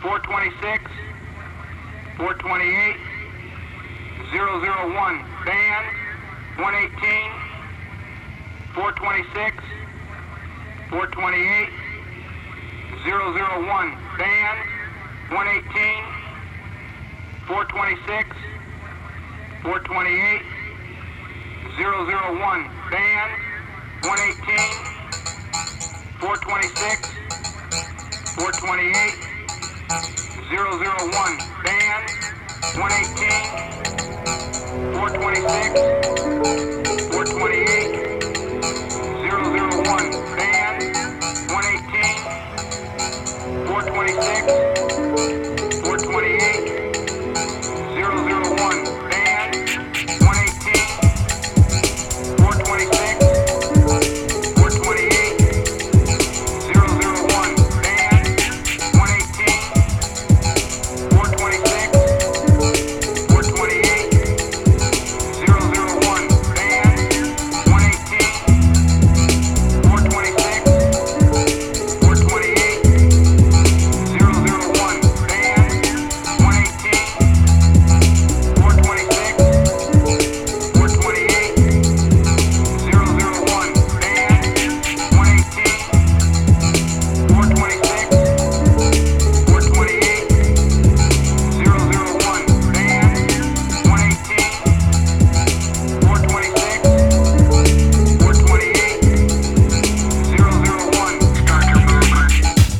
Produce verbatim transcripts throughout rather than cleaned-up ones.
four twenty-six, four twenty-eight, zero zero one, band, one eighteen, four twenty-six, four twenty-eight, zero zero one, band, one eighteen, four twenty-six, four twenty-eight, zero zero one, band, one eighteen, four twenty-six, four twenty-eight, zero zero one, band, one eighteen, four twenty-six, four twenty-eight, zero zero one, band, one eighteen, four twenty-six, four twenty-eight, zero zero one, band, one eighteen, four twenty-six, four twenty-eight, zero zero one, band, one eighteen, four twenty-six, four twenty-eight, zero zero one, band, one eighteen, four twenty-six, four twenty-eight, zero zero one, band, one eighteen, four twenty-six, four twenty-eight, zero zero one, band, one eighteen, four twenty-six, four twenty-eight, zero zero one, band, one eighteen, four twenty-six, four twenty-eight, zero zero one. Start your movement.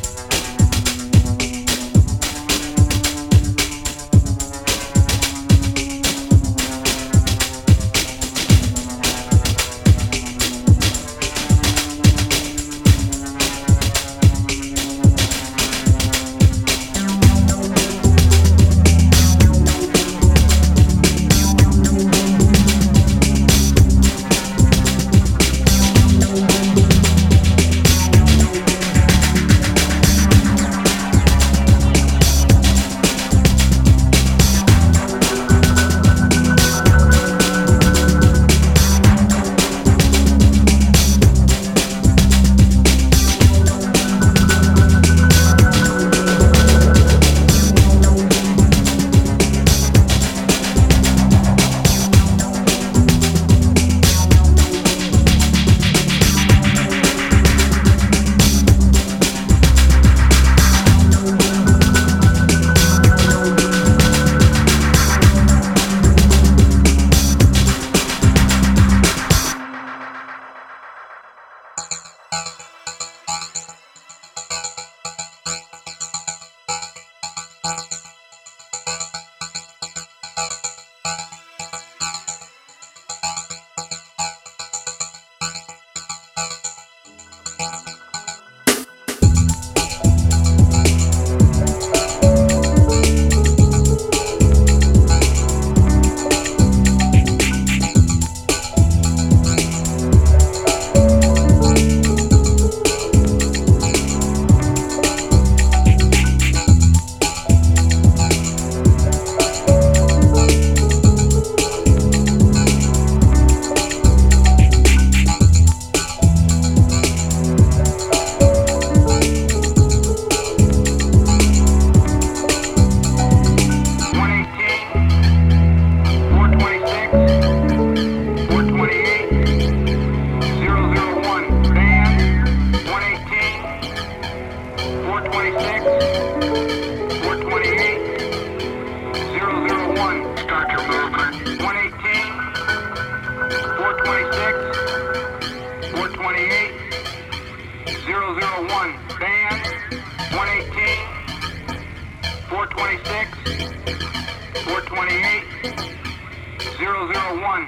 Start your movement. one eighteen, four twenty-six, four twenty-eight, zero zero one, band, one eighteen, four twenty-six, four twenty-eight, zero zero one.